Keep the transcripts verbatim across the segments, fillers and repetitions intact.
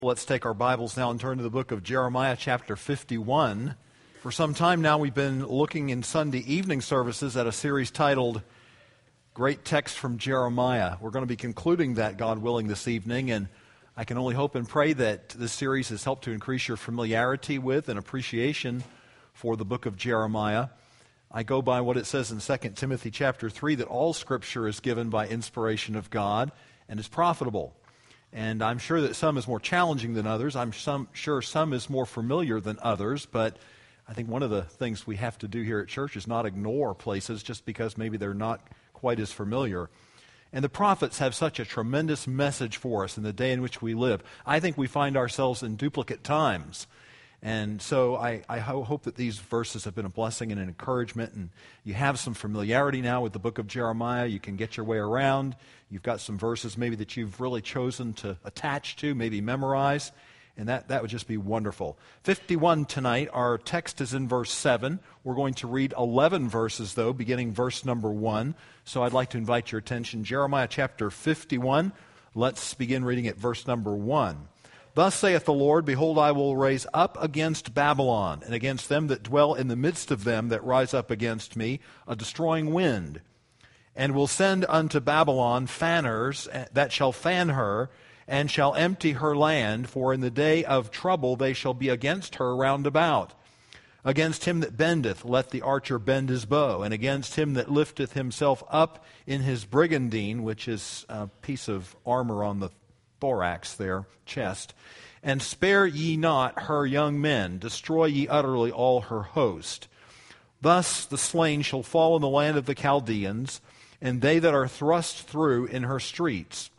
Let's take our Bibles now and turn to the book of Jeremiah chapter fifty-one. For some time now we've been looking in Sunday evening services at a series titled Great Text from Jeremiah. We're going to be concluding that, God willing, this evening, and I can only hope and pray that this series has helped to increase your familiarity with and appreciation for the book of Jeremiah. I go by what it says in Second Timothy chapter three, that all Scripture is given by inspiration of God and is profitable. And I'm sure that some is more challenging than others. I'm some, sure some is more familiar than others, but I think one of the things we have to do here at church is not ignore places just because maybe they're not quite as familiar. And the prophets have such a tremendous message for us in the day in which we live. I think we find ourselves in duplicate times. And so I, I ho- hope that these verses have been a blessing and an encouragement, and you have some familiarity now with the book of Jeremiah. You can get your way around. You've got some verses maybe that you've really chosen to attach to, maybe memorize, and that, that would just be wonderful. fifty-one tonight, our text is in verse seven. We're going to read eleven verses, though, beginning verse number one. So I'd like to invite your attention. Jeremiah chapter fifty-one. Let's begin reading at verse number one. Thus saith the Lord, Behold, I will raise up against Babylon, and against them that dwell in the midst of them that rise up against me, a destroying wind, and will send unto Babylon fanners that shall fan her, and shall empty her land, for in the day of trouble they shall be against her round about. Against him that bendeth, let the archer bend his bow, and against him that lifteth himself up in his brigandine, which is a piece of armor on the thorax there, chest, and spare ye not her young men, destroy ye utterly all her host. Thus the slain shall fall in the land of the Chaldeans, and they that are thrust through in her streets.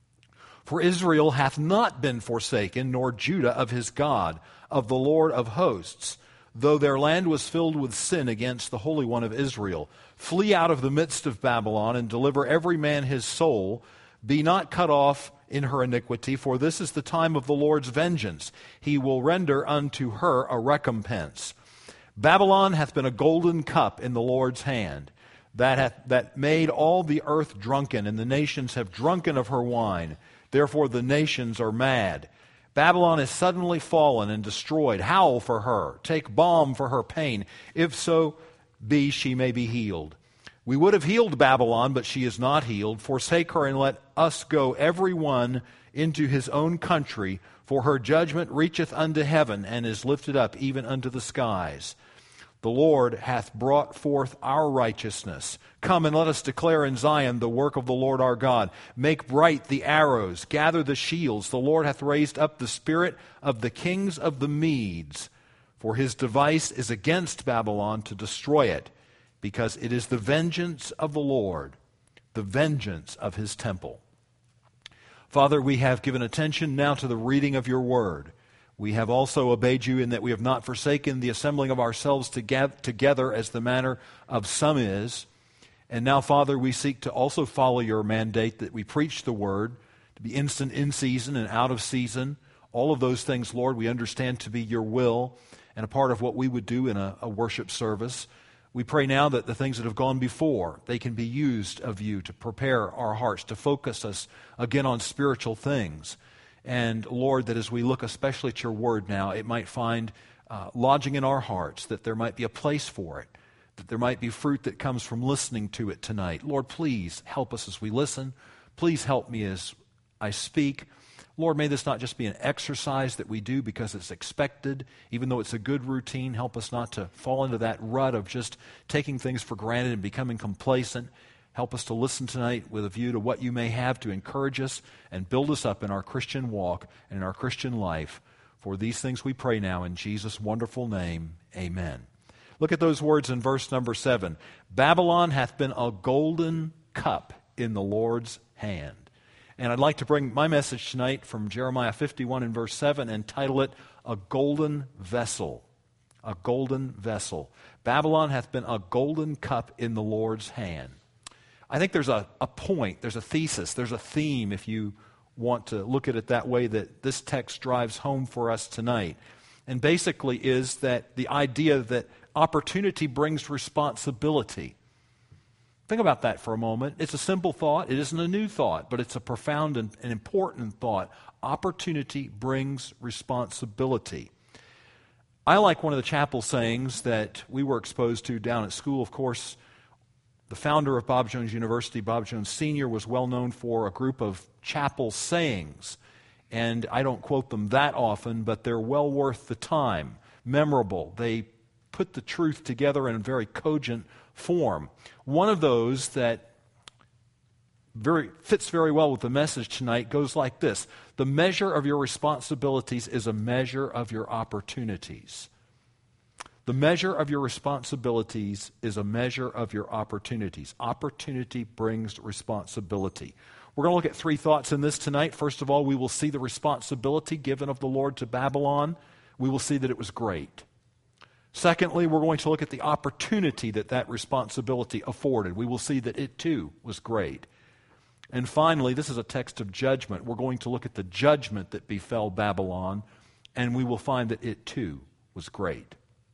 For Israel hath not been forsaken, nor Judah of his God, of the Lord of hosts, though their land was filled with sin against the Holy One of Israel. Flee out of the midst of Babylon, and deliver every man his soul. Be not cut off in her iniquity, for this is the time of the Lord's vengeance. He will render unto her a recompense. Babylon hath been a golden cup in the Lord's hand, that hath that made all the earth drunken, and the nations have drunken of her wine. Therefore the nations are mad. Babylon is suddenly fallen and destroyed. Howl for her. Take balm for her pain. If so be she may be healed. We would have healed Babylon, but she is not healed. Forsake her, and let us go every one into his own country, for her judgment reacheth unto heaven, and is lifted up even unto the skies. The Lord hath brought forth our righteousness. Come and let us declare in Zion the work of the Lord our God. Make bright the arrows, gather the shields. The Lord hath raised up the spirit of the kings of the Medes, for his device is against Babylon to destroy it, because it is the vengeance of the Lord, the vengeance of his temple. Father, we have given attention now to the reading of your word. We have also obeyed you in that we have not forsaken the assembling of ourselves together as the manner of some is. And now, Father, we seek to also follow your mandate that we preach the word, to be instant in season and out of season. All of those things, Lord, we understand to be your will and a part of what we would do in a, a worship service. We pray now that the things that have gone before, they can be used of you to prepare our hearts, to focus us again on spiritual things. And Lord, that as we look especially at your word now, it might find uh, lodging in our hearts, that there might be a place for it, that there might be fruit that comes from listening to it tonight. Lord, please help us as we listen. Please help me as I speak. Lord, may this not just be an exercise that we do because it's expected, even though it's a good routine. Help us not to fall into that rut of just taking things for granted and becoming complacent. Help us to listen tonight with a view to what you may have to encourage us and build us up in our Christian walk and in our Christian life. For these things we pray now in Jesus' wonderful name. Amen. Look at those words in verse number seven. Babylon hath been a golden cup in the Lord's hand. And I'd like to bring my message tonight from Jeremiah fifty-one and verse seven and title it, A Golden Vessel. A Golden Vessel. Babylon hath been a golden cup in the Lord's hand. I think there's a, a point, there's a thesis, there's a theme, if you want to look at it that way, that this text drives home for us tonight. And basically is that the idea that opportunity brings responsibility. Think about that for a moment. It's a simple thought. It isn't a new thought, but it's a profound and, and important thought. Opportunity brings responsibility. I like one of the chapel sayings that we were exposed to down at school. Of course, the founder of Bob Jones University, Bob Jones Senior, was well known for a group of chapel sayings. And I don't quote them that often, but they're well worth the time. Memorable. They put the truth together in a very cogent form. One of those that very fits very well with the message tonight goes like this: the measure of your responsibilities is a measure of your opportunities. The measure of your responsibilities is a measure of your opportunities. Opportunity brings responsibility. We're going to look at three thoughts in this tonight. First of all, we will see the responsibility given of the Lord to Babylon. We will see that it was great. Secondly, we're going to look at the opportunity that that responsibility afforded. We will see that it too was great. And finally, this is a text of judgment. We're going to look at the judgment that befell Babylon, and we will find that it too was great.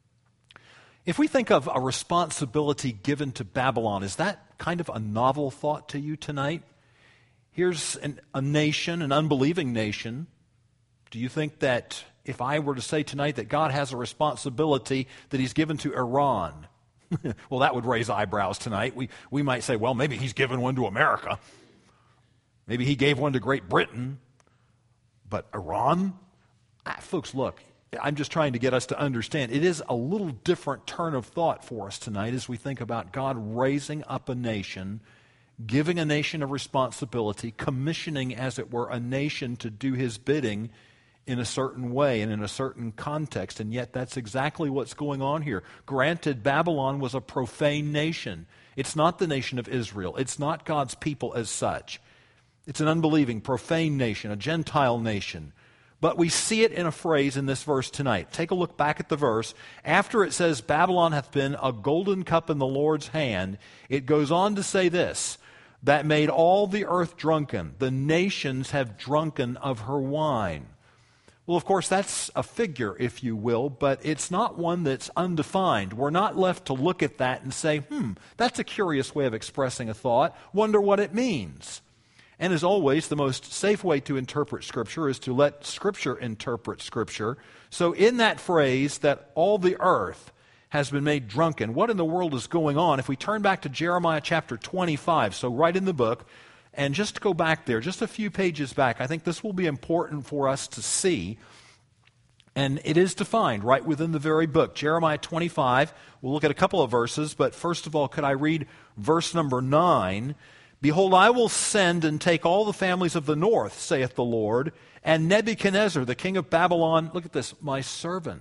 If we think of a responsibility given to Babylon, is that kind of a novel thought to you tonight? Here's an, a nation, an unbelieving nation. Do you think that if I were to say tonight that God has a responsibility that he's given to Iran, well, that would raise eyebrows tonight. We, we might say, well, maybe he's given one to America. Maybe he gave one to Great Britain. But Iran? Ah, folks, look, I'm just trying to get us to understand. It is a little different turn of thought for us tonight as we think about God raising up a nation, giving a nation a responsibility, commissioning, as it were, a nation to do his bidding in a certain way and in a certain context. And yet that's exactly what's going on here. Granted, Babylon was a profane nation. It's not the nation of Israel. It's not God's people as such. It's an unbelieving, profane nation, a Gentile nation. But we see it in a phrase in this verse tonight. Take a look back at the verse. After it says, Babylon hath been a golden cup in the Lord's hand, it goes on to say this: that made all the earth drunken. The nations have drunken of her wine. Well, of course, that's a figure, if you will, but it's not one that's undefined. We're not left to look at that and say, hmm, that's a curious way of expressing a thought. Wonder what it means. And as always, the most safe way to interpret Scripture is to let Scripture interpret Scripture. So in that phrase, that all the earth has been made drunken, what in the world is going on? If we turn back to Jeremiah chapter twenty-five, so right in the book, and just go back there, just a few pages back, I think this will be important for us to see. And it is defined right within the very book. Jeremiah twenty-five, we'll look at a couple of verses, but first of all, could I read verse number nine? Behold, I will send and take all the families of the north, saith the Lord, and Nebuchadnezzar, the king of Babylon, look at this, my servant,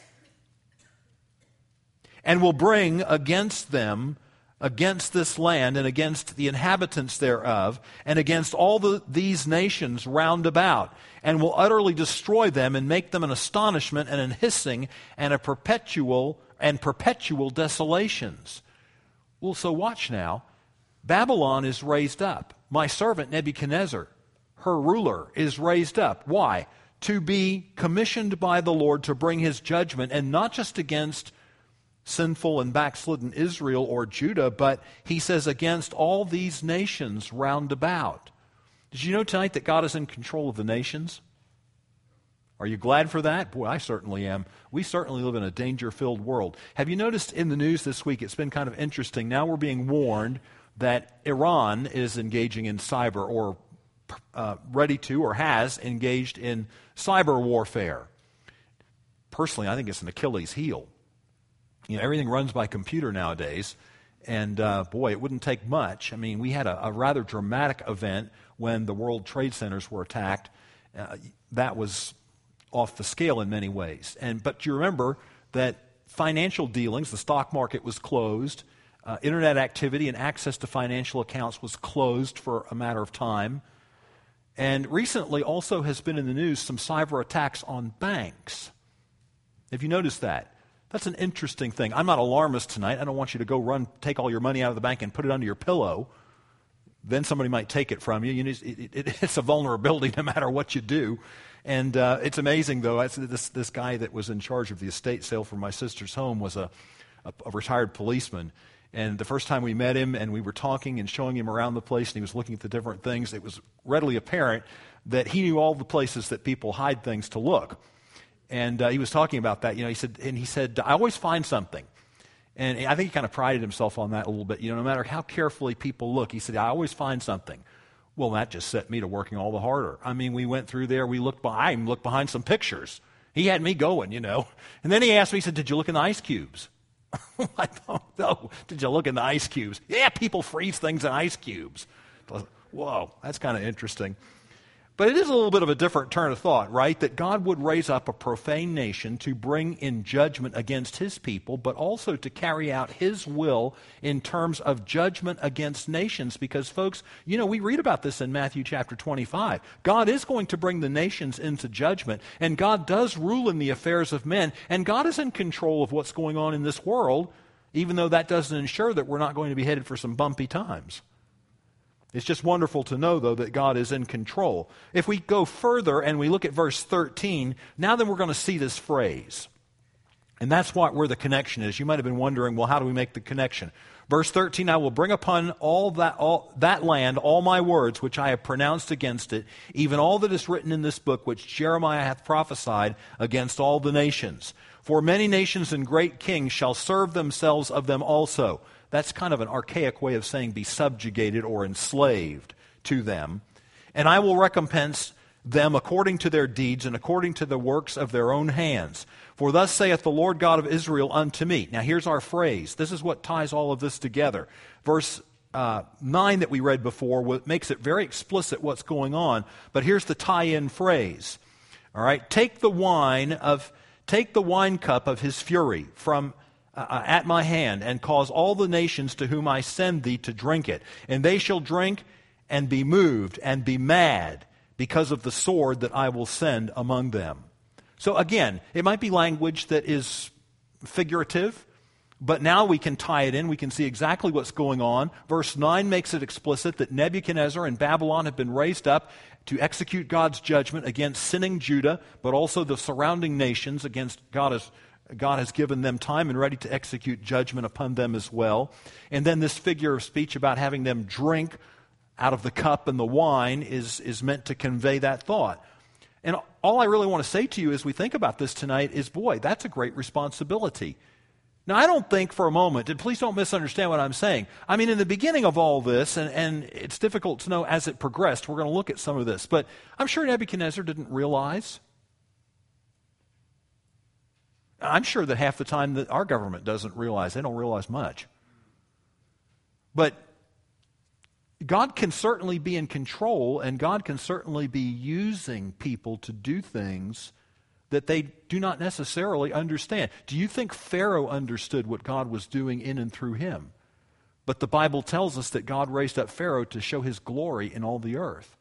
and will bring against them, against this land, and against the inhabitants thereof, and against all the, these nations round about, and will utterly destroy them, and make them an astonishment, and an hissing, and a perpetual, and perpetual desolations. Well, so watch now. Babylon is raised up. My servant Nebuchadnezzar, her ruler, is raised up. Why? To be commissioned by the Lord to bring his judgment, and not just against sinful and backslidden Israel or Judah, but he says against all these nations round about. Did you know tonight that God is in control of the nations? Are you glad for that? Boy, I certainly am. We certainly live in a danger-filled world. Have you noticed in the news this week, it's been kind of interesting, now we're being warned that Iran is engaging in cyber, or uh, ready to, or has engaged in cyber warfare. Personally, I think it's an Achilles heel. You know, everything runs by computer nowadays, and uh, boy, it wouldn't take much. I mean, we had a, a rather dramatic event when the World Trade Centers were attacked. Uh, that was off the scale in many ways. And but you remember that financial dealings, the stock market was closed. Uh, internet activity and access to financial accounts was closed for a matter of time. And recently also has been in the news some cyber attacks on banks. Have you noticed that? That's an interesting thing. I'm not alarmist tonight. I don't want you to go run, take all your money out of the bank and put it under your pillow. Then somebody might take it from you. you know, it, it, it's a vulnerability no matter what you do. And uh, it's amazing, though. This, this guy that was in charge of the estate sale for my sister's home was a, a, a retired policeman. And the first time we met him and we were talking and showing him around the place and he was looking at the different things, it was readily apparent that he knew all the places that people hide things to look. And uh, he was talking about that. You know, he said, and he said, I always find something. And I think he kind of prided himself on that a little bit. You know, no matter how carefully people look, he said, I always find something. Well, that just set me to working all the harder. I mean, we went through there, we looked behind, I looked behind some pictures. He had me going, you know. And then he asked me, he said, did you look in the ice cubes? I don't know. Did you look in the ice cubes? Yeah, people freeze things in ice cubes. Whoa, that's kind of interesting. But it is a little bit of a different turn of thought, right? That God would raise up a profane nation to bring in judgment against his people, but also to carry out his will in terms of judgment against nations. Because, folks, you know, we read about this in Matthew chapter twenty-five. God is going to bring the nations into judgment, and God does rule in the affairs of men, and God is in control of what's going on in this world, even though that doesn't ensure that we're not going to be headed for some bumpy times. It's just wonderful to know, though, that God is in control. If we go further and we look at verse thirteen, now then we're going to see this phrase. And that's what, where the connection is. You might have been wondering, well, how do we make the connection? Verse thirteen, I will bring upon all that, all, that land all my words which I have pronounced against it, even all that is written in this book which Jeremiah hath prophesied against all the nations. For many nations and great kings shall serve themselves of them also. That's kind of an archaic way of saying be subjugated or enslaved to them. And I will recompense them according to their deeds and according to the works of their own hands. For thus saith the Lord God of Israel unto me. Now here's our phrase. This is what ties all of this together. Verse uh, nine that we read before makes it very explicit what's going on. But here's the tie-in phrase. All right, take the wine of, take the wine cup of his fury from Uh, at my hand, and cause all the nations to whom I send thee to drink it. And they shall drink and be moved and be mad because of the sword that I will send among them. So again, it might be language that is figurative, but now we can tie it in. We can see exactly what's going on. Verse nine makes it explicit that Nebuchadnezzar and Babylon have been raised up to execute God's judgment against sinning Judah, but also the surrounding nations against God as God has given them time and ready to execute judgment upon them as well. And then this figure of speech about having them drink out of the cup and the wine is, is meant to convey that thought. And all I really want to say to you as we think about this tonight is, boy, that's a great responsibility. Now, I don't think for a moment, and please don't misunderstand what I'm saying. I mean, in the beginning of all this, and, and it's difficult to know as it progressed, we're going to look at some of this, but I'm sure Nebuchadnezzar didn't realize. I'm sure that half the time that our government doesn't realize. They don't realize much. But God can certainly be in control, and God can certainly be using people to do things that they do not necessarily understand. Do you think Pharaoh understood what God was doing in and through him? But the Bible tells us that God raised up Pharaoh to show his glory in all the earth.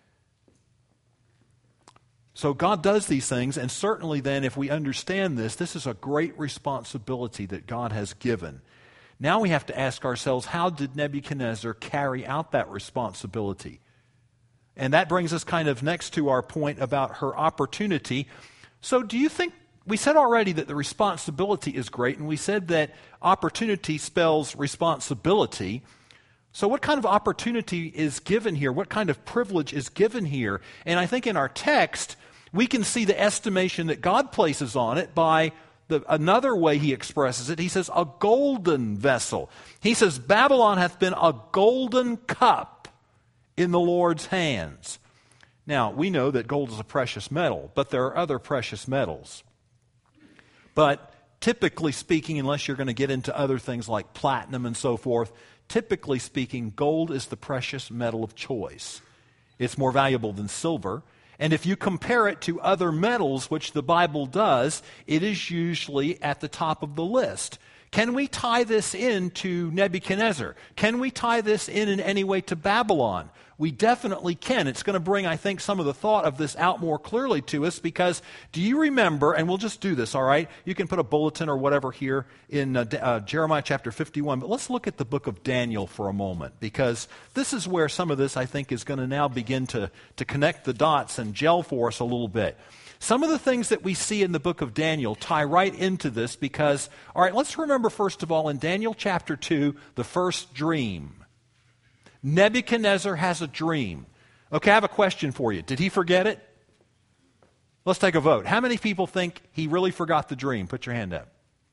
So God does these things, and certainly then if we understand this, this is a great responsibility that God has given. Now we have to ask ourselves, how did Nebuchadnezzar carry out that responsibility? And that brings us kind of next to our point about her opportunity. So do you think, we said already that the responsibility is great, and we said that opportunity spells responsibility. So what kind of opportunity is given here? What kind of privilege is given here? And I think in our text, we can see the estimation that God places on it by the, another way he expresses it. He says, a golden vessel. He says, Babylon hath been a golden cup in the Lord's hands. Now, we know that gold is a precious metal, but there are other precious metals. But typically speaking, unless you're going to get into other things like platinum and so forth, typically speaking, gold is the precious metal of choice. It's more valuable than silver. And if you compare it to other metals, which the Bible does, it is usually at the top of the list. Can we tie this in to Nebuchadnezzar? Can we tie this in in any way to Babylon? We definitely can. It's going to bring, I think, some of the thought of this out more clearly to us because do you remember, and we'll just do this, all right? You can put a bulletin or whatever here in uh, uh, Jeremiah chapter fifty-one, but let's look at the book of Daniel for a moment because this is where some of this, I think, is going to now begin to, to connect the dots and gel for us a little bit. Some of the things that we see in the book of Daniel tie right into this because, all right, let's remember first of all in Daniel chapter two, the first dream. Nebuchadnezzar has a dream. Okay, I have a question for you. Did he forget it? Let's take a vote. How many people think he really forgot the dream? Put your hand up.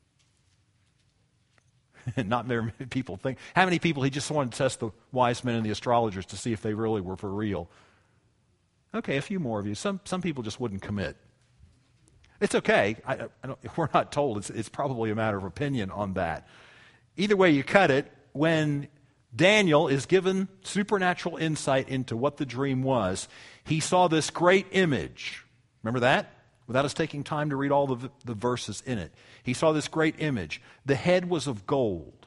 Not very many people think. How many people he just wanted to test the wise men and the astrologers to see if they really were for real? Okay, a few more of you. Some some people just wouldn't commit. It's okay. I, I don't, we're not told. It's, it's probably a matter of opinion on that. Either way you cut it, when Daniel is given supernatural insight into what the dream was, he saw this great image. Remember that? Without us taking time to read all the, the verses in it. He saw this great image. The head was of gold.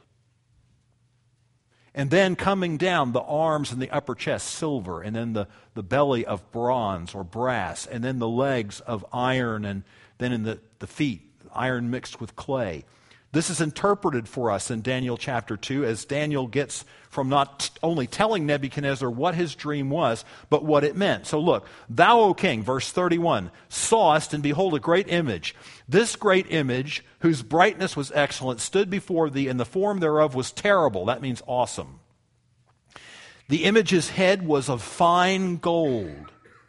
And then coming down, the arms and the upper chest, silver. And then the, the belly of bronze or brass. And then the legs of iron. And then in the, the feet, iron mixed with clay. This is interpreted for us in Daniel chapter two as Daniel gets from not only telling Nebuchadnezzar what his dream was, but what it meant. So look, thou, O king, verse thirty-one, sawest, and behold, a great image. This great image, whose brightness was excellent, stood before thee, and the form thereof was terrible. That means awesome. The image's head was of fine gold.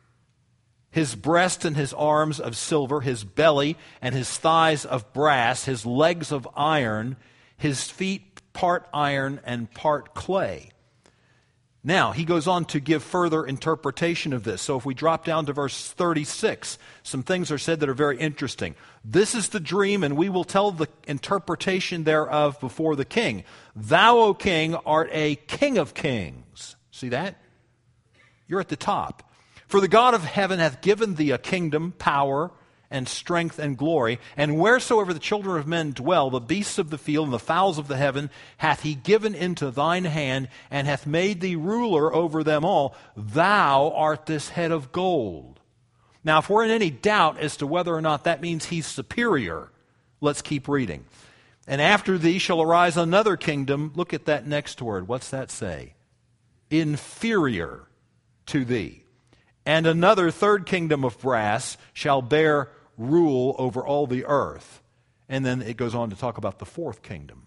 His breast and his arms of silver, his belly and his thighs of brass, his legs of iron, his feet part iron and part clay. Now, he goes on to give further interpretation of this. So if we drop down to verse thirty-six, some things are said that are very interesting. This is the dream, and we will tell the interpretation thereof before the king. Thou, O king, art a king of kings. See that? You're at the top. For the God of heaven hath given thee a kingdom, power, and strength, and glory. And wheresoever the children of men dwell, the beasts of the field and the fowls of the heaven, hath he given into thine hand, and hath made thee ruler over them all. Thou art this head of gold. Now, if we're in any doubt as to whether or not that means he's superior, let's keep reading. And after thee shall arise another kingdom. Look at that next word. What's that say? Inferior to thee. And another third kingdom of brass shall bear rule over all the earth. And then it goes on to talk about the fourth kingdom.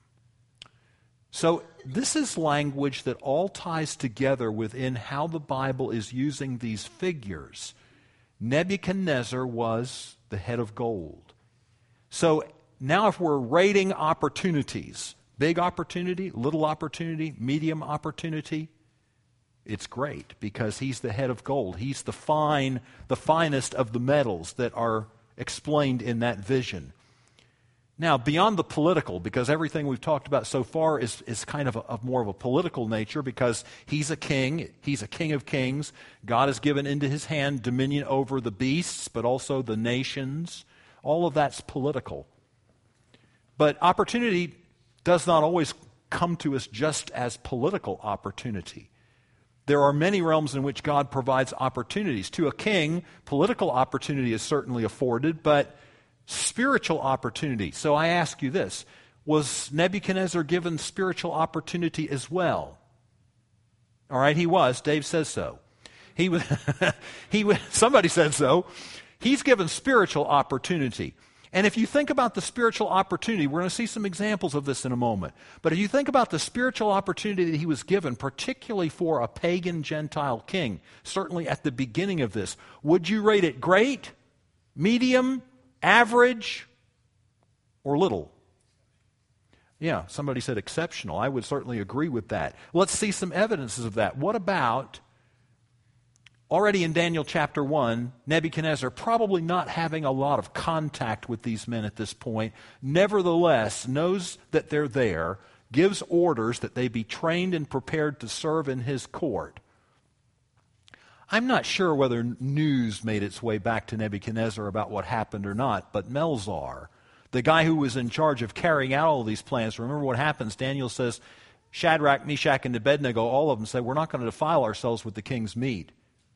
So this is language that all ties together within how the Bible is using these figures. Nebuchadnezzar was the head of gold. So now if we're rating opportunities, big opportunity, little opportunity, medium opportunity, it's great because he's the head of gold. He's the fine, the finest of the metals that are explained in that vision. Now, beyond the political, because everything we've talked about so far is, is kind of, a, of more of a political nature because he's a king, he's a king of kings. God has given into his hand dominion over the beasts, but also the nations. All of that's political. But opportunity does not always come to us just as political opportunity. There are many realms in which God provides opportunities. To a king, political opportunity is certainly afforded, but spiritual opportunity. So I ask you this, was Nebuchadnezzar given spiritual opportunity as well? All right, he was. Dave says so. He was, he was, somebody said so. He's given spiritual opportunity. And if you think about the spiritual opportunity, we're going to see some examples of this in a moment. But if you think about the spiritual opportunity that he was given, particularly for a pagan Gentile king, certainly at the beginning of this, would you rate it great, medium, average, or little? Yeah, somebody said exceptional. I would certainly agree with that. Let's see some evidences of that. What about already in Daniel chapter one, Nebuchadnezzar probably not having a lot of contact with these men at this point, nevertheless knows that they're there, gives orders that they be trained and prepared to serve in his court. I'm not sure whether news made its way back to Nebuchadnezzar about what happened or not, but Melzar, the guy who was in charge of carrying out all these plans, remember what happens? Daniel says, Shadrach, Meshach, and Abednego, all of them say, we're not going to defile ourselves with the king's meat.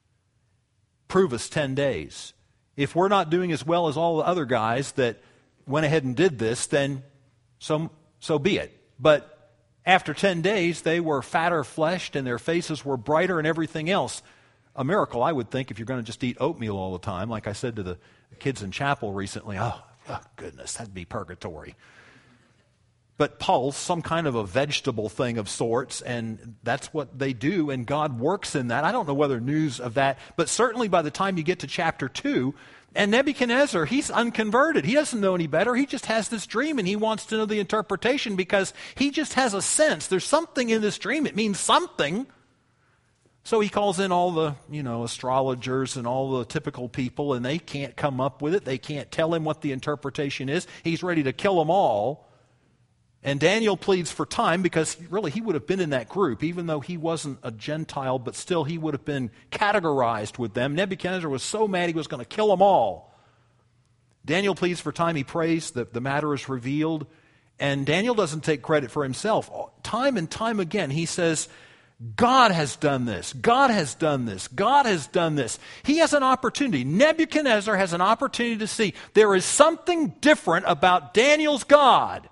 Prove us ten days. If we're not doing as well as all the other guys that went ahead and did this, then so, so be it. But after ten days, they were fatter fleshed and their faces were brighter and everything else. A miracle, I would think, if you're going to just eat oatmeal all the time, like I said to the kids in chapel recently, oh, oh goodness, that'd be purgatory. But pulse, some kind of a vegetable thing of sorts, and that's what they do, and God works in that. I don't know whether news of that, but certainly by the time you get to chapter two, and Nebuchadnezzar, he's unconverted. He doesn't know any better. He just has this dream, and he wants to know the interpretation because he just has a sense. There's something in this dream. It means something. So he calls in all the, you know, astrologers and all the typical people, and they can't come up with it. They can't tell him what the interpretation is. He's ready to kill them all. And Daniel pleads for time because really he would have been in that group, even though he wasn't a Gentile, but still he would have been categorized with them. Nebuchadnezzar was so mad he was going to kill them all. Daniel pleads for time. He prays that the matter is revealed. And Daniel doesn't take credit for himself. Time and time again he says, God has done this. God has done this. God has done this. He has an opportunity. Nebuchadnezzar has an opportunity to see there is something different about Daniel's God.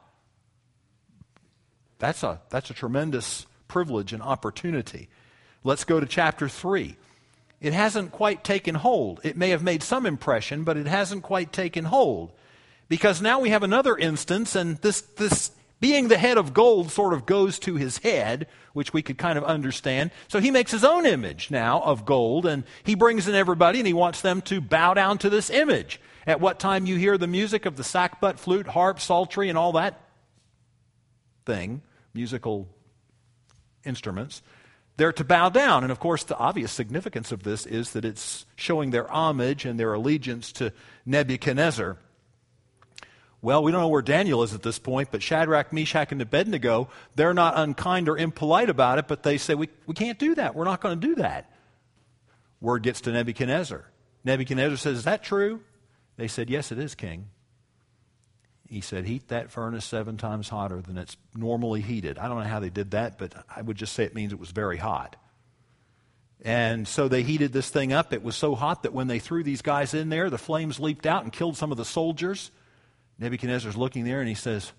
That's a, that's a tremendous privilege and opportunity. Let's go to chapter three. It hasn't quite taken hold. It may have made some impression, but it hasn't quite taken hold. Because now we have another instance, and this, this being the head of gold sort of goes to his head, which we could kind of understand. So he makes his own image now of gold, and he brings in everybody, and he wants them to bow down to this image. At what time you hear the music of the sackbut, flute, harp, psaltery, and all that thing, musical instruments, they're to bow down. And of course, the obvious significance of this is that it's showing their homage and their allegiance to Nebuchadnezzar. Well, we don't know where Daniel is at this point, but Shadrach, Meshach, and Abednego, they're not unkind or impolite about it, but they say, we, we can't do that. We're not going to do that. Word gets to Nebuchadnezzar. Nebuchadnezzar says, is that true? They said, yes, it is, King. He said, heat that furnace seven times hotter than it's normally heated. I don't know how they did that, but I would just say it means it was very hot. And so they heated this thing up. It was so hot that when they threw these guys in there, the flames leaped out and killed some of the soldiers. Nebuchadnezzar's looking there and he says,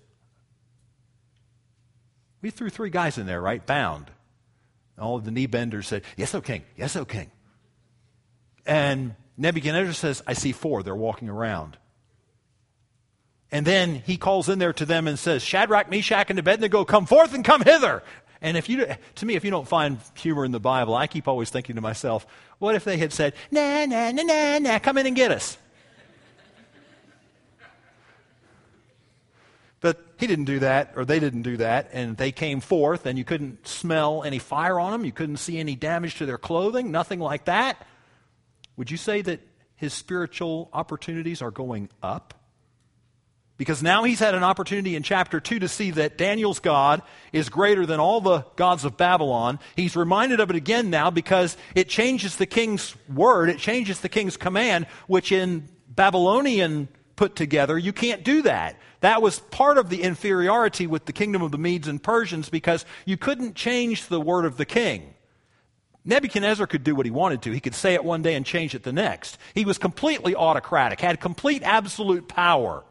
we threw three guys in there, right? Bound. All of the knee benders said, yes, O king. Yes, O king. And Nebuchadnezzar says, I see four. They're walking around. And then he calls in there to them and says, Shadrach, Meshach, and Abednego, come forth and come hither. And if you, to me, if you don't find humor in the Bible, I keep always thinking to myself, what if they had said, nah, nah, nah, nah, nah, come in and get us? But he didn't do that, or they didn't do that, and they came forth, and you couldn't smell any fire on them. You couldn't see any damage to their clothing, nothing like that. Would you say that his spiritual opportunities are going up? Because now he's had an opportunity in chapter two to see that Daniel's God is greater than all the gods of Babylon. He's reminded of it again now because it changes the king's word, it changes the king's command, which in Babylonian put together, you can't do that. That was part of the inferiority with the kingdom of the Medes and Persians because you couldn't change the word of the king. Nebuchadnezzar could do what he wanted to. He could say it one day and change it the next. He was completely autocratic, had complete absolute power.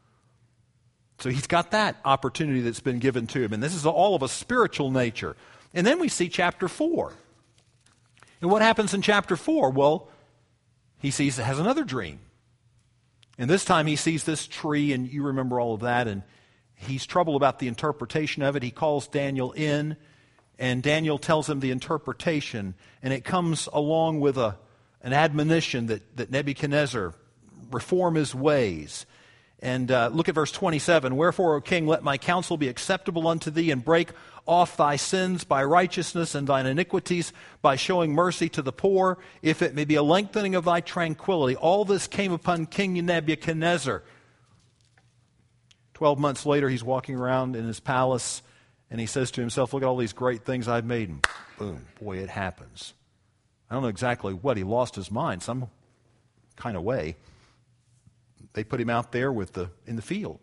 So he's got that opportunity that's been given to him. And this is all of a spiritual nature. And then we see chapter four. And what happens in chapter four? Well, he sees, has another dream. And this time he sees this tree, and you remember all of that, and he's troubled about the interpretation of it. He calls Daniel in, and Daniel tells him the interpretation, and it comes along with a, an admonition that, that Nebuchadnezzar reform his ways. And uh, look at verse twenty-seven. Wherefore, O king, let my counsel be acceptable unto thee, and break off thy sins by righteousness, and thine iniquities by showing mercy to the poor, if it may be a lengthening of thy tranquility. All this came upon King Nebuchadnezzar. Twelve months later, he's walking around in his palace, and he says to himself, look at all these great things I've made, and boom, boy, it happens. I don't know exactly what. He lost his mind some kind of way. They put him out there with the in the field.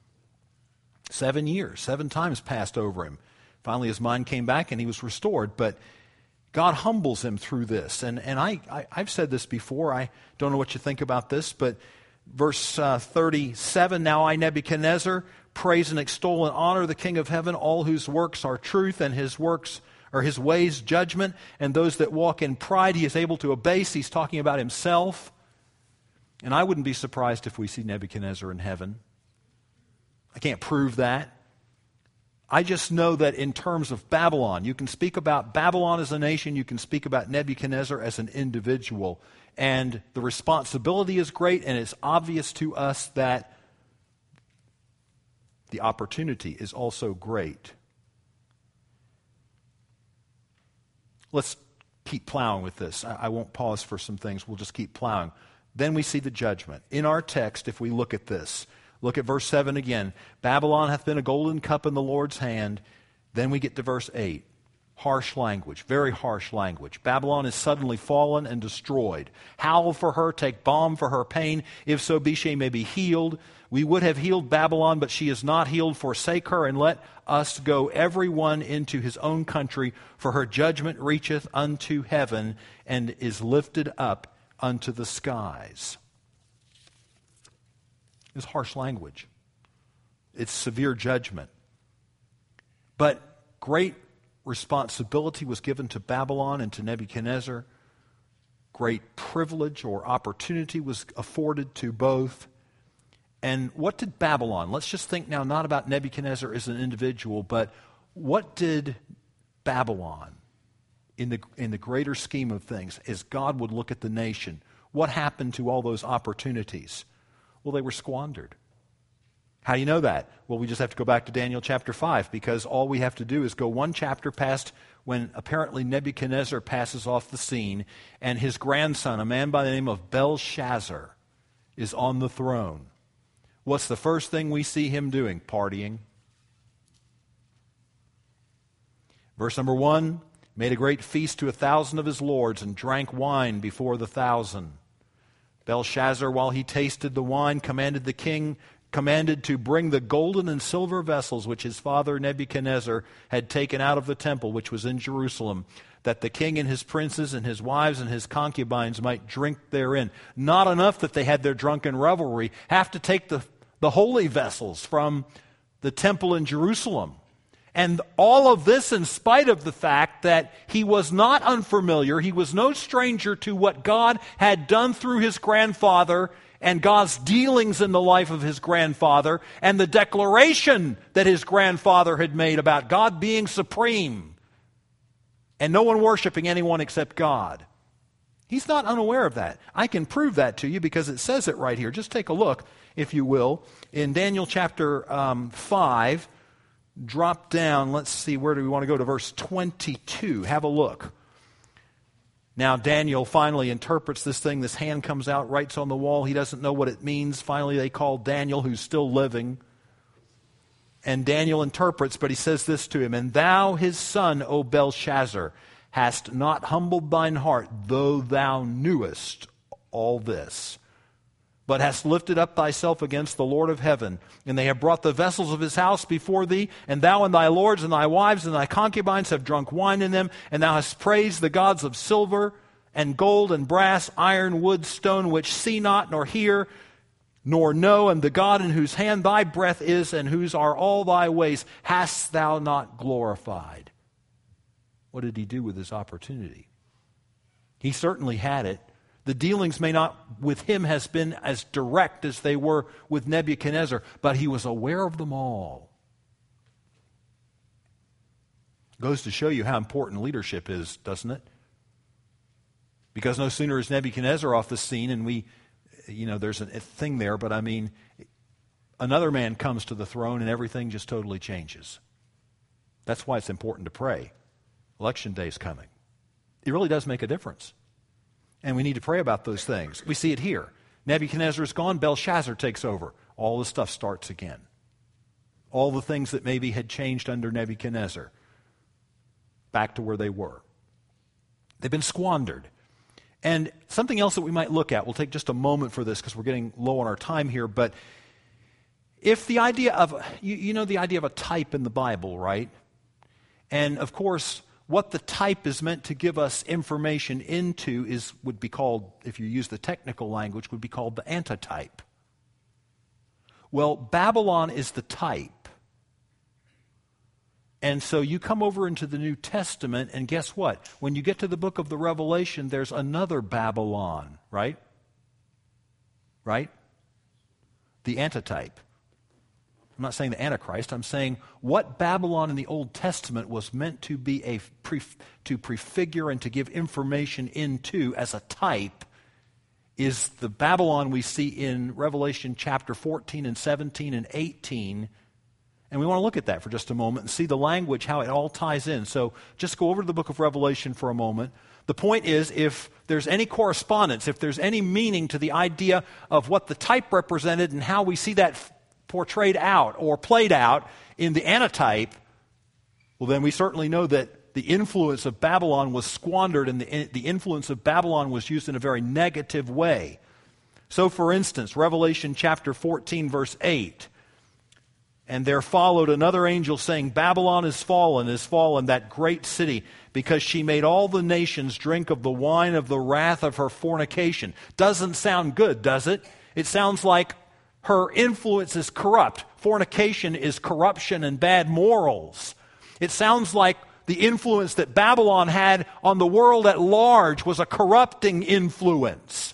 Seven years, seven times passed over him. Finally, his mind came back and he was restored. But God humbles him through this. And, and I, I, I've said this before. I don't know what you think about this, but verse uh, thirty-seven, now I, Nebuchadnezzar, praise and extol and honor the King of heaven, all whose works are truth and his works or his ways judgment, and those that walk in pride he is able to abase. He's talking about himself. And I wouldn't be surprised if we see Nebuchadnezzar in heaven. I can't prove that. I just know that in terms of Babylon, you can speak about Babylon as a nation, you can speak about Nebuchadnezzar as an individual, and the responsibility is great, and it's obvious to us that the opportunity is also great. Let's keep plowing with this. I, I won't pause for some things. We'll just keep plowing. Then we see the judgment. In our text, if we look at this, look at verse seven again. Babylon hath been a golden cup in the Lord's hand. Then we get to verse eight. Harsh language, very harsh language. Babylon is suddenly fallen and destroyed. Howl for her, take balm for her pain, if so be she may be healed. We would have healed Babylon, but she is not healed. Forsake her, and let us go every one into his own country, for her judgment reacheth unto heaven, and is lifted up unto the skies. It's harsh language. It's severe judgment. But great responsibility was given to Babylon and to Nebuchadnezzar. Great privilege or opportunity was afforded to both. And what did Babylon, let's just think now not about Nebuchadnezzar as an individual, but what did Babylon, in the, in the greater scheme of things, as God would look at the nation, what happened to all those opportunities? Well, they were squandered. How do you know that? Well, we just have to go back to Daniel chapter five, because all we have to do is go one chapter past when apparently Nebuchadnezzar passes off the scene, and his grandson, a man by the name of Belshazzar, is on the throne. What's the first thing we see him doing? Partying. Verse number one, made a great feast to a thousand of his lords, and drank wine before the thousand. Belshazzar, while he tasted the wine, commanded the king commanded to bring the golden and silver vessels which his father Nebuchadnezzar had taken out of the temple, which was in Jerusalem, that the king and his princes and his wives and his concubines might drink therein. Not enough that they had their drunken revelry, have to take the, the holy vessels from the temple in Jerusalem. And all of this in spite of the fact that he was not unfamiliar, he was no stranger to what God had done through his grandfather and God's dealings in the life of his grandfather, and the declaration that his grandfather had made about God being supreme and no one worshiping anyone except God. He's not unaware of that. I can prove that to you because it says it right here. Just take a look, if you will, in Daniel chapter um, five. Drop down, let's see, where do we want to go? To verse twenty-two. Have a look. Now Daniel finally interprets this thing. This hand comes out, writes on the wall. He doesn't know what it means. Finally they call Daniel, who's still living. And Daniel interprets, but he says this to him, "And thou, his son, O Belshazzar, hast not humbled thine heart, though thou knewest all this, but hast lifted up thyself against the Lord of heaven. And they have brought the vessels of his house before thee, and thou and thy lords and thy wives and thy concubines have drunk wine in them, and thou hast praised the gods of silver and gold and brass, iron, wood, stone, which see not nor hear nor know, and the God in whose hand thy breath is, and whose are all thy ways, hast thou not glorified." What did he do with his opportunity? He certainly had it. The dealings may not with him has been as direct as they were with Nebuchadnezzar, but he was aware of them all. Goes to show you how important leadership is, doesn't it? Because no sooner is Nebuchadnezzar off the scene, and we, you know, there's a thing there, but I mean, another man comes to the throne and everything just totally changes. That's why it's important to pray. Election day is coming. It really does make a difference. And we need to pray about those things. We see it here. Nebuchadnezzar is gone. Belshazzar takes over. All the stuff starts again. All the things that maybe had changed under Nebuchadnezzar, back to where they were. They've been squandered. And something else that we might look at, we'll take just a moment for this because we're getting low on our time here, but if the idea of, you, you know the idea of a type in the Bible, right? And of course, what the type is meant to give us information into is would be called, if you use the technical language, would be called the antitype. Well, Babylon is the type. And so you come over into the New Testament, and guess what? When you get to the book of the Revelation, there's another Babylon, right? right? The antitype. I'm not saying the Antichrist. I'm saying what Babylon in the Old Testament was meant to be a pre, to prefigure and to give information into as a type is the Babylon we see in Revelation chapter fourteen and seventeen and eighteen. And we want to look at that for just a moment and see the language, how it all ties in. So just go over to the book of Revelation for a moment. The point is, if there's any correspondence, if there's any meaning to the idea of what the type represented and how we see that portrayed out or played out in the antitype, well, then we certainly know that the influence of Babylon was squandered and the, the influence of Babylon was used in a very negative way. So, for instance, Revelation chapter fourteen, verse eight, and there followed another angel saying, Babylon is fallen, is fallen, that great city, because she made all the nations drink of the wine of the wrath of her fornication. Doesn't sound good, does it? It sounds like her influence is corrupt. Fornication is corruption and bad morals. It sounds like the influence that Babylon had on the world at large was a corrupting influence.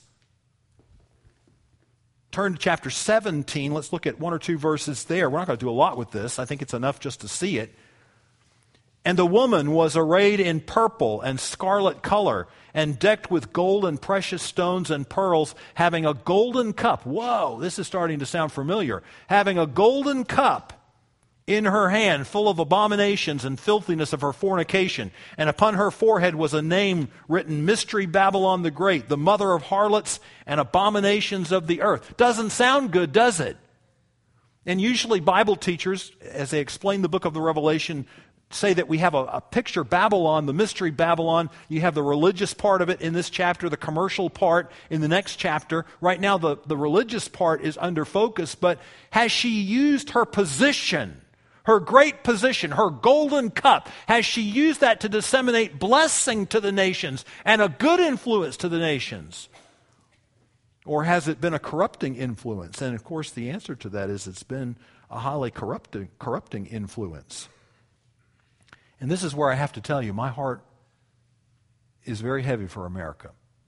Turn to chapter seventeen. Let's look at one or two verses there. We're not going to do a lot with this. I think it's enough just to see it. And the woman was arrayed in purple and scarlet color, and decked with gold and precious stones and pearls, having a golden cup. Whoa, this is starting to sound familiar. Having a golden cup in her hand, full of abominations and filthiness of her fornication. And upon her forehead was a name written, Mystery Babylon the Great, the mother of harlots and abominations of the earth. Doesn't sound good, does it? And usually Bible teachers, as they explain the book of the Revelation, say that we have a, a picture Babylon, the mystery Babylon. You have the religious part of it in this chapter, the commercial part in the next chapter. Right now the, the religious part is under focus, but has she used her position, her great position, her golden cup, has she used that to disseminate blessing to the nations and a good influence to the nations? Or has it been a corrupting influence? And of course the answer to that is it's been a highly corrupting, corrupting influence. And this is where I have to tell you, my heart is very heavy for America.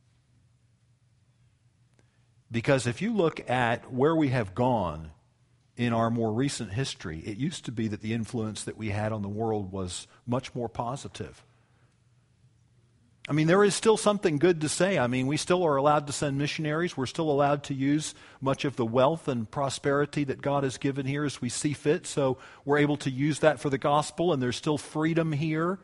Because if you look at where we have gone in our more recent history, it used to be that the influence that we had on the world was much more positive. I mean, there is still something good to say. I mean, we still are allowed to send missionaries. We're still allowed to use much of the wealth and prosperity that God has given here as we see fit. So we're able to use that for the gospel, and there's still freedom here.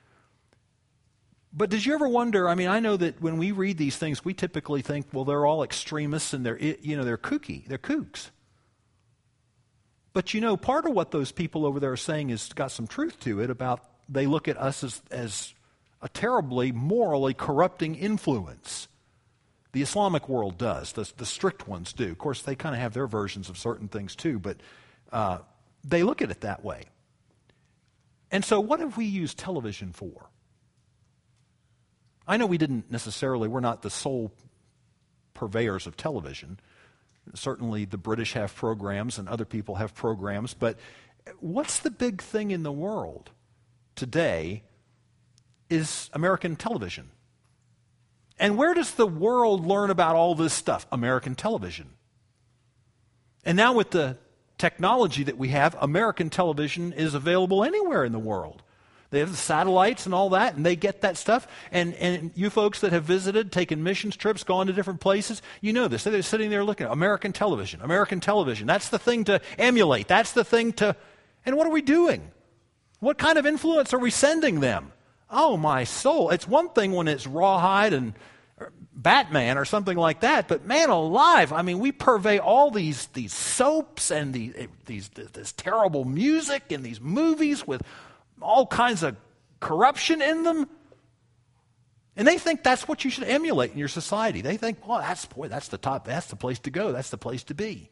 But did you ever wonder, I mean, I know that when we read these things, we typically think, well, they're all extremists and they're, you know, they're kooky, they're kooks. But you know, part of what those people over there are saying has got some truth to it about they look at us as, as a terribly morally corrupting influence. The Islamic world does. The, the strict ones do. Of course, they kind of have their versions of certain things too, but uh, they look at it that way. And so what have we used television for? I know we didn't necessarily, we're not the sole purveyors of television. Certainly the British have programs and other people have programs, but what's the big thing in the world today is American television. And where does the world learn about all this stuff? American television. And now with the technology that we have, American television is available anywhere in the world. They have the satellites and all that, and they get that stuff. And, and you folks that have visited, taken missions trips, gone to different places, you know this. They're sitting there looking at American television, American television. That's the thing to emulate. That's the thing to... And what are we doing? What kind of influence are we sending them? Oh, my soul. It's one thing when it's Rawhide and Batman or something like that, but man alive, I mean, we purvey all these these soaps and these, these this terrible music and these movies with all kinds of corruption in them. And they think that's what you should emulate in your society. They think, well, that's boy, that's the top, that's the place to go, that's the place to be.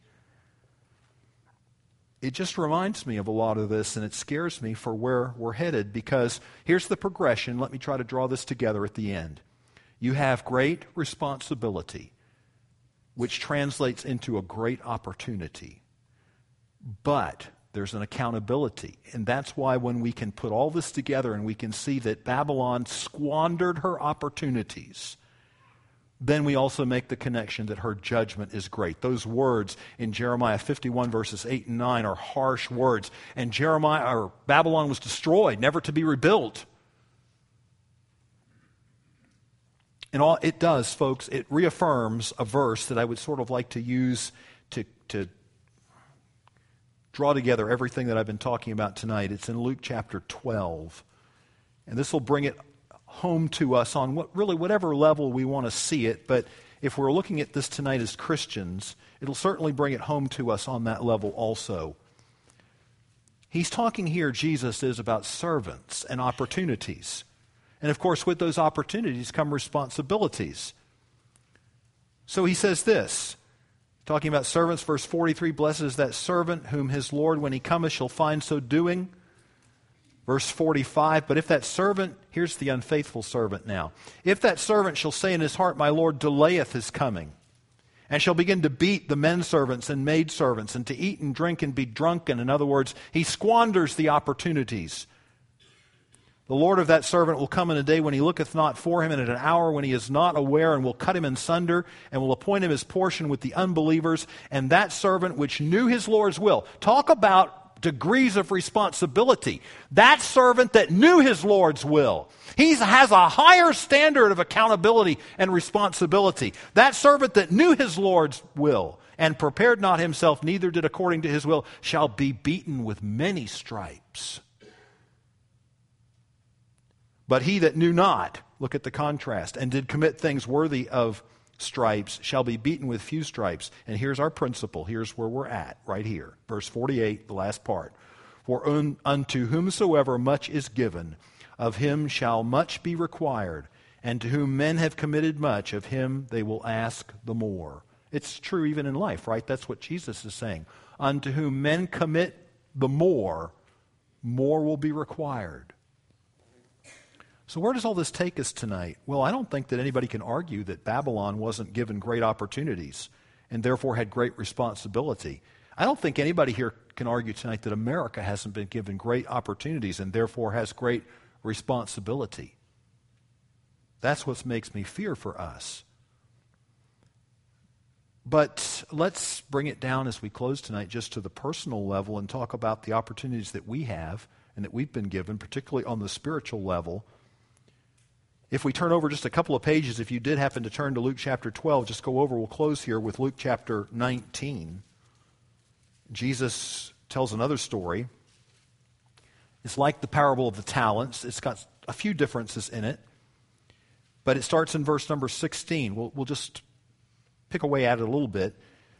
It just reminds me of a lot of this, and it scares me for where we're headed, because here's the progression. Let me try to draw this together at the end. You have great responsibility, which translates into a great opportunity. But there's an accountability, and that's why when we can put all this together and we can see that Babylon squandered her opportunities, then we also make the connection that her judgment is great. Those words in Jeremiah fifty-one verses eight and nine are harsh words. And Jeremiah or Babylon was destroyed, never to be rebuilt. And all it does, folks, it reaffirms a verse that I would sort of like to use to, to draw together everything that I've been talking about tonight. It's in Luke chapter twelve. And this will bring it home to us on what really whatever level we want to see it, but if we're looking at this tonight as Christians, it'll certainly bring it home to us on that level also. He's talking here, Jesus is, about servants and opportunities. And of course, with those opportunities come responsibilities. So he says this, talking about servants, verse forty-three, blessed is that servant whom his Lord, when he cometh, shall find so doing. Verse forty-five, but if that servant, here's the unfaithful servant now. If that servant shall say in his heart, my Lord delayeth his coming, and shall begin to beat the men servants and maid servants, and to eat and drink and be drunken. In other words, he squanders the opportunities. The Lord of that servant will come in a day when he looketh not for him, and at an hour when he is not aware, and will cut him in sunder, and will appoint him his portion with the unbelievers. And that servant which knew his Lord's will. Talk about degrees of responsibility. That servant that knew his Lord's will. He has a higher standard of accountability and responsibility. That servant that knew his Lord's will and prepared not himself, neither did according to his will, shall be beaten with many stripes. But he that knew not, look at the contrast, and did commit things worthy of stripes, shall be beaten with few stripes. And here's our principle. Here's where we're at, right here. Verse forty-eight, the last part. For un, unto whomsoever much is given, of him shall much be required. And to whom men have committed much, of him they will ask the more. It's true even in life, right? That's what Jesus is saying. Unto whom men commit the more, more will be required. So where does all this take us tonight? Well, I don't think that anybody can argue that Babylon wasn't given great opportunities and therefore had great responsibility. I don't think anybody here can argue tonight that America hasn't been given great opportunities and therefore has great responsibility. That's what makes me fear for us. But let's bring it down as we close tonight just to the personal level and talk about the opportunities that we have and that we've been given, particularly on the spiritual level. If we turn over just a couple of pages, if you did happen to turn to Luke chapter twelve, just go over, we'll close here with Luke chapter nineteen. Jesus tells another story. It's like the parable of the talents. It's got a few differences in it. But it starts in verse number sixteen. We'll, we'll just pick away at it a little bit.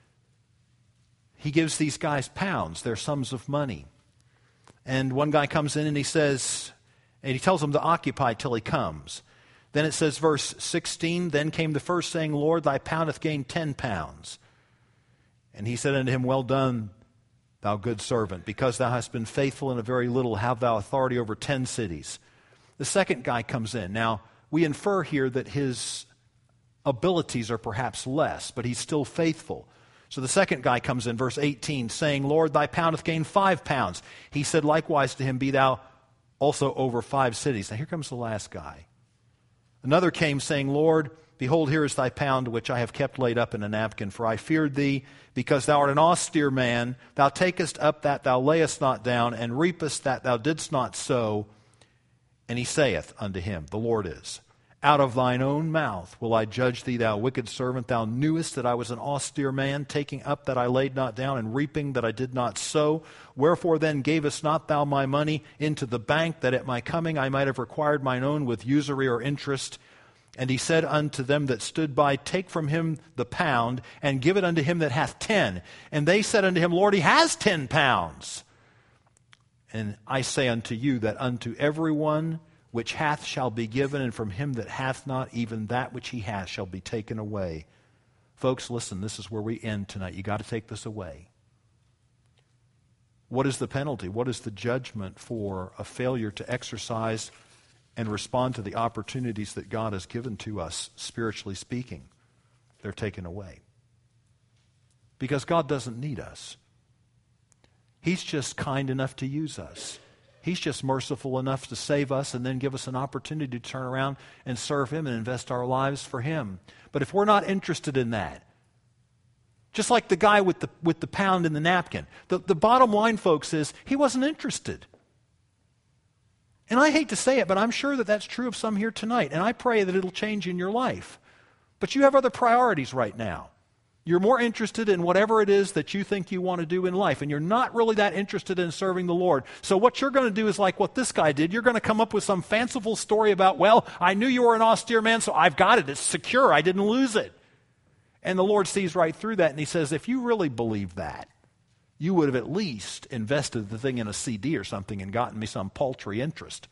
He gives these guys pounds, their sums of money. And one guy comes in and he says, and he tells them to occupy till he comes. Then it says, verse sixteen, then came the first, saying, Lord, thy pound hath gained ten pounds. And he said unto him, well done, thou good servant, because thou hast been faithful in a very little, have thou authority over ten cities. The second guy comes in. Now, we infer here that his abilities are perhaps less, but he's still faithful. So the second guy comes in, verse eighteen, saying, Lord, thy pound hath gained five pounds. He said likewise to him, be thou also over five cities. Now here comes the last guy. Another came, saying, Lord, behold, here is thy pound, which I have kept laid up in a napkin, for I feared thee, because thou art an austere man. Thou takest up that thou layest not down, and reapest that thou didst not sow. And he saith unto him, the Lord is, out of thine own mouth will I judge thee, thou wicked servant. Thou knewest that I was an austere man, taking up that I laid not down, and reaping that I did not sow. Wherefore then gavest not thou my money into the bank, that at my coming I might have required mine own with usury or interest? And he said unto them that stood by, take from him the pound, and give it unto him that hath ten. And they said unto him, Lord, he has ten pounds. And I say unto you that unto every one which hath shall be given, and from him that hath not, even that which he hath shall be taken away. Folks, listen, this is where we end tonight. You got to take this away. What is the penalty? What is the judgment for a failure to exercise and respond to the opportunities that God has given to us, spiritually speaking? They're taken away. Because God doesn't need us. He's just kind enough to use us. He's just merciful enough to save us and then give us an opportunity to turn around and serve Him and invest our lives for Him. But if we're not interested in that, just like the guy with the, with the pound in the napkin, the, the bottom line, folks, is he wasn't interested. And I hate to say it, but I'm sure that that's true of some here tonight. And I pray that it'll change in your life. But you have other priorities right now. You're more interested in whatever it is that you think you want to do in life, and you're not really that interested in serving the Lord. So what you're going to do is like what this guy did. You're going to come up with some fanciful story about, well, I knew you were an austere man, so I've got it. It's secure. I didn't lose it. And the Lord sees right through that, and He says, if you really believe that, you would have at least invested the thing in a C D or something and gotten me some paltry interest.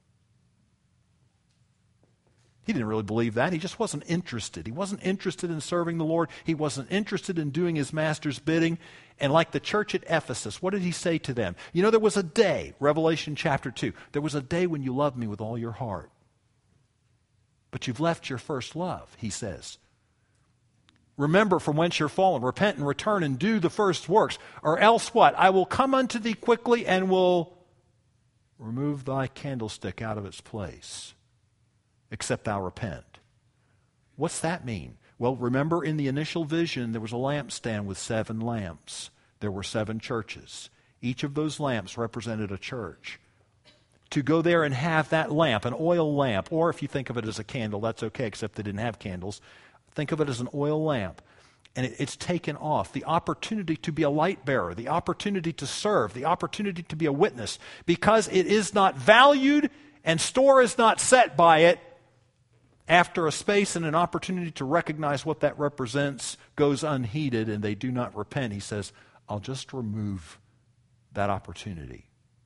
He didn't really believe that. He just wasn't interested. He wasn't interested in serving the Lord. He wasn't interested in doing His Master's bidding. And like the church at Ephesus, what did He say to them? You know, there was a day, Revelation chapter two, there was a day when you loved me with all your heart. But you've left your first love, He says. Remember from whence you're fallen. Repent and return and do the first works. Or else what? I will come unto thee quickly and will remove thy candlestick out of its place, except thou repent. What's that mean? Well, remember in the initial vision, there was a lampstand with seven lamps. There were seven churches. Each of those lamps represented a church. To go there and have that lamp, an oil lamp, or if you think of it as a candle, that's okay, except they didn't have candles. Think of it as an oil lamp. And it, it's taken off. The opportunity to be a light bearer, the opportunity to serve, the opportunity to be a witness, because it is not valued and store is not set by it. After a space and an opportunity to recognize what that represents goes unheeded and they do not repent, He says, I'll just remove that opportunity.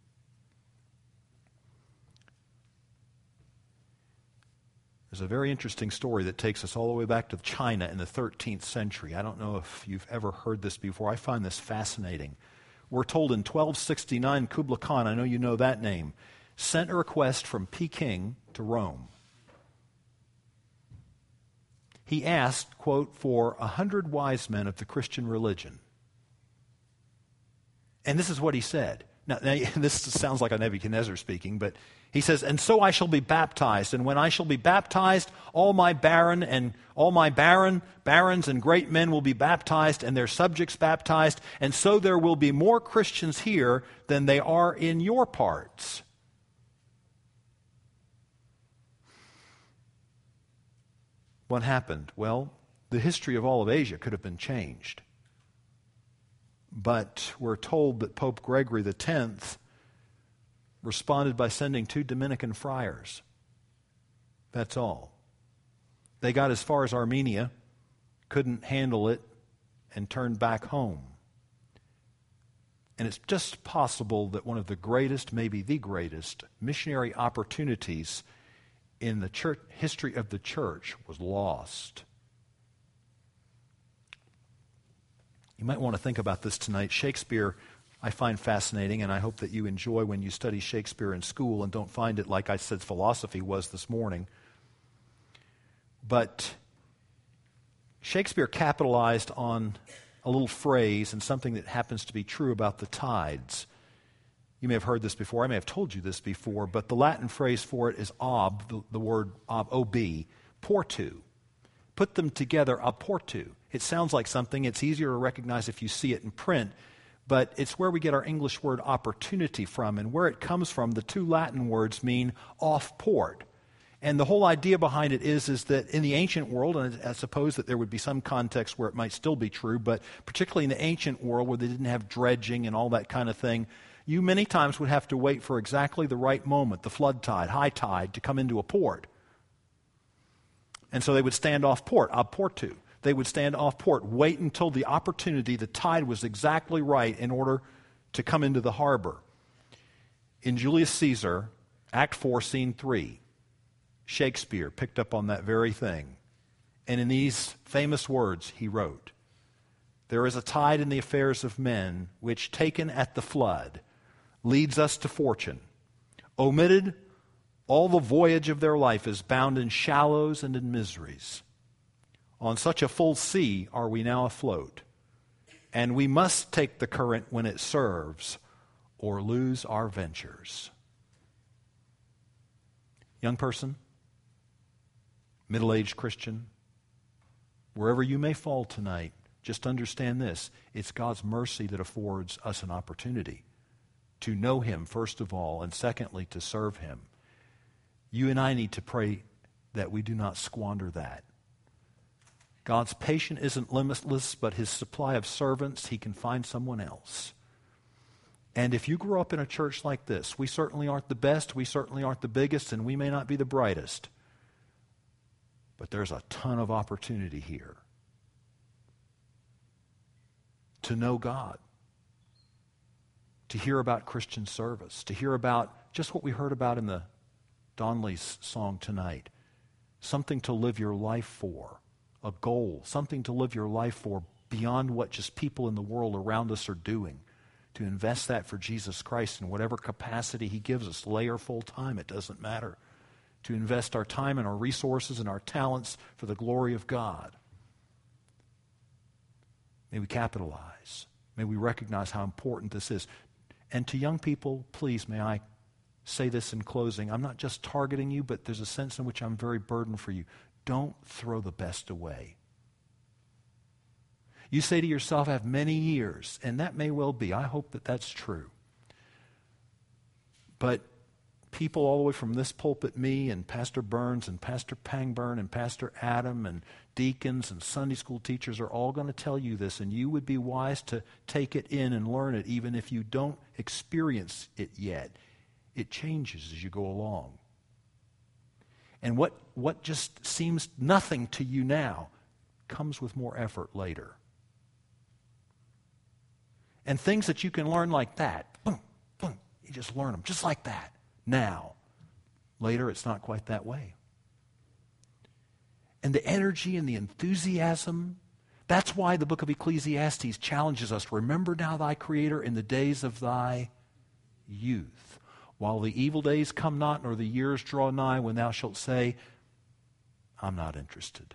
There's a very interesting story that takes us all the way back to China in the thirteenth century. I don't know if you've ever heard this before. I find this fascinating. We're told in twelve sixty-nine, Kublai Khan, I know you know that name, sent a request from Peking to Rome. He asked, quote, for a hundred wise men of the Christian religion. And this is what he said. Now, now, this sounds like a Nebuchadnezzar speaking, but he says, and so I shall be baptized, and when I shall be baptized, all my baron and all my baron, barons and great men will be baptized, and their subjects baptized, and so there will be more Christians here than they are in your parts. What happened? Well, the history of all of Asia could have been changed. But we're told that Pope Gregory the tenth responded by sending two Dominican friars. That's all. They got as far as Armenia, couldn't handle it, and turned back home. And it's just possible that one of the greatest, maybe the greatest, missionary opportunities in the church, history of the church was lost. You might want to think about this tonight. Shakespeare, I find fascinating, and I hope that you enjoy when you study Shakespeare in school and don't find it like I said philosophy was this morning. But Shakespeare capitalized on a little phrase and something that happens to be true about the tides. You may have heard this before. I may have told you this before, but the Latin phrase for it is ob, the, the word ob, ob, portu. Put them together, aportu. It sounds like something. It's easier to recognize if you see it in print, but it's where we get our English word opportunity from, and where it comes from, the two Latin words mean off port. And the whole idea behind it is, is that in the ancient world, and I suppose that there would be some context where it might still be true, but particularly in the ancient world where they didn't have dredging and all that kind of thing, you many times would have to wait for exactly the right moment, the flood tide, high tide, to come into a port. And so they would stand off port, ab portu. They would stand off port, wait until the opportunity, the tide was exactly right in order to come into the harbor. In Julius Caesar, Act four, Scene three, Shakespeare picked up on that very thing. And in these famous words he wrote, "There is a tide in the affairs of men, which taken at the flood, leads us to fortune. Omitted, all the voyage of their life is bound in shallows and in miseries. On such a full sea are we now afloat, and we must take the current when it serves, or lose our ventures." Young person, middle-aged Christian, wherever you may fall tonight, just understand this. It's God's mercy that affords us an opportunity to know Him, first of all, and secondly, to serve Him. You and I need to pray that we do not squander that. God's patience isn't limitless, but His supply of servants, He can find someone else. And if you grew up in a church like this, we certainly aren't the best, we certainly aren't the biggest, and we may not be the brightest. But there's a ton of opportunity here to know God, to hear about Christian service, to hear about just what we heard about in the Donley's song tonight, something to live your life for, a goal, something to live your life for beyond what just people in the world around us are doing, to invest that for Jesus Christ in whatever capacity He gives us, lay or full time, it doesn't matter, to invest our time and our resources and our talents for the glory of God. May we capitalize. May we recognize how important this is. And to young people, please, may I say this in closing. I'm not just targeting you, but there's a sense in which I'm very burdened for you. Don't throw the best away. You say to yourself, I have many years, and that may well be. I hope that that's true. But people all the way from this pulpit, me and Pastor Burns and Pastor Pangburn and Pastor Adam and deacons and Sunday school teachers are all going to tell you this, and you would be wise to take it in and learn it, even if you don't experience it yet. It changes as you go along. And what, what just seems nothing to you now comes with more effort later. And things that you can learn like that, boom, boom, you just learn them just like that now. Later, it's not quite that way. And the energy and the enthusiasm, that's why the book of Ecclesiastes challenges us. Remember now thy Creator in the days of thy youth, while the evil days come not, nor the years draw nigh, when thou shalt say, I'm not interested.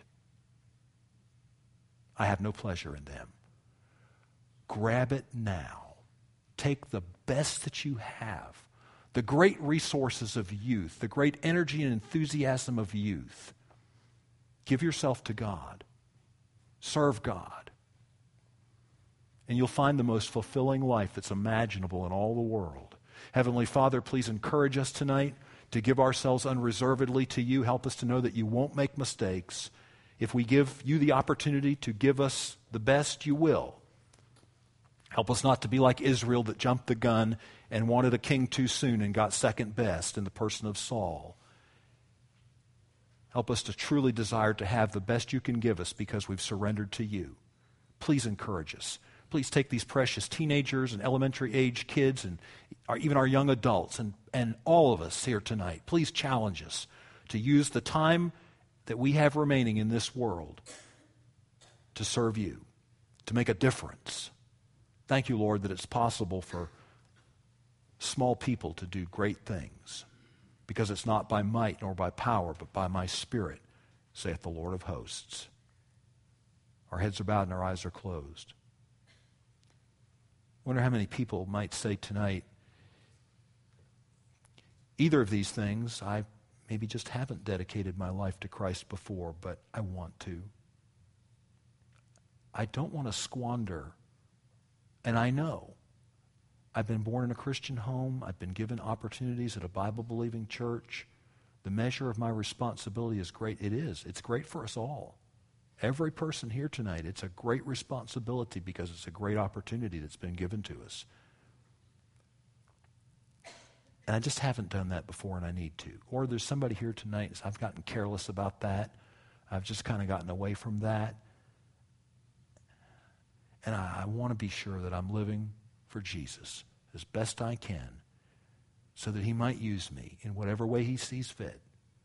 I have no pleasure in them. Grab it now. Take the best that you have, the great resources of youth, the great energy and enthusiasm of youth. Give yourself to God. Serve God. And you'll find the most fulfilling life that's imaginable in all the world. Heavenly Father, please encourage us tonight to give ourselves unreservedly to you. Help us to know that you won't make mistakes. If we give you the opportunity to give us the best, you will. Help us not to be like Israel that jumped the gun and wanted a king too soon and got second best in the person of Saul. Help us to truly desire to have the best you can give us because we've surrendered to you. Please encourage us. Please take these precious teenagers and elementary age kids and our, even our young adults and, and all of us here tonight. Please challenge us to use the time that we have remaining in this world to serve you, to make a difference. Thank you, Lord, that it's possible for small people to do great things, because it's not by might nor by power, but by my Spirit, saith the Lord of hosts. Our heads are bowed and our eyes are closed. I wonder how many people might say tonight, either of these things, I maybe just haven't dedicated my life to Christ before, but I want to. I don't want to squander. And I know I've been born in a Christian home. I've been given opportunities at a Bible-believing church. The measure of my responsibility is great. It is. It's great for us all. Every person here tonight, it's a great responsibility because it's a great opportunity that's been given to us. And I just haven't done that before, and I need to. Or there's somebody here tonight and says, I've gotten careless about that. I've just kind of gotten away from that. And I, I want to be sure that I'm living for Jesus as best I can so that he might use me in whatever way he sees fit.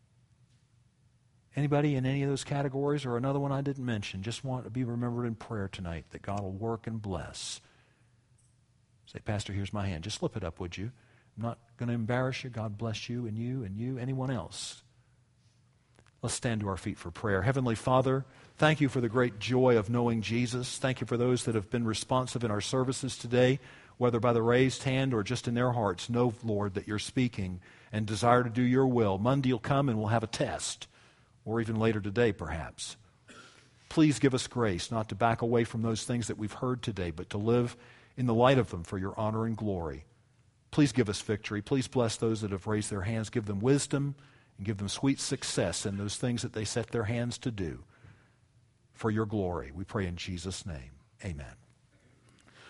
Anybody in any of those categories or another one I didn't mention, just want to be remembered in prayer tonight that God will work and bless. Say, Pastor, here's my hand. Just slip it up, would you? I'm not going to embarrass you. God bless you and you and you, anyone else. Let's stand to our feet for prayer. Heavenly Father, thank you for the great joy of knowing Jesus. Thank you for those that have been responsive in our services today. whether by the raised hand or just in their hearts, know, Lord, that you're speaking and desire to do your will. Monday will come and we'll have a test, or even later today perhaps. Please give us grace not to back away from those things that we've heard today, but to live in the light of them for your honor and glory. Please give us victory. Please bless those that have raised their hands. Give them wisdom and give them sweet success in those things that they set their hands to do for your glory. We pray in Jesus' name. Amen.